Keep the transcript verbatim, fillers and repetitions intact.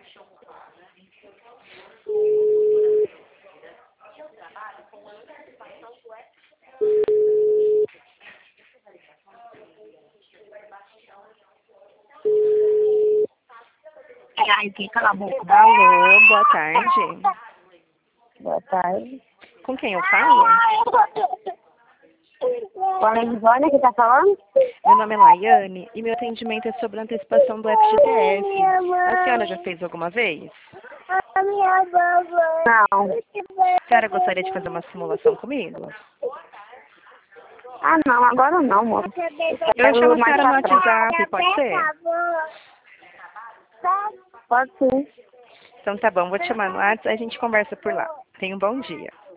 Ai, que cala a boca. Alô, boa tarde. Boa tarde. Com quem eu falo? Qual é a Ivone que tá falando? Meu nome é Laiane e meu atendimento é sobre a antecipação do F G T S. A senhora já fez alguma vez? Não. A senhora gostaria de fazer uma simulação comigo? Ah, não, agora não, moço. Eu chamo a mais senhora no pra frente. WhatsApp, pode ser? Pode sim. Então tá bom, vou te chamar no WhatsApp e a gente conversa por lá. Tenha um bom dia.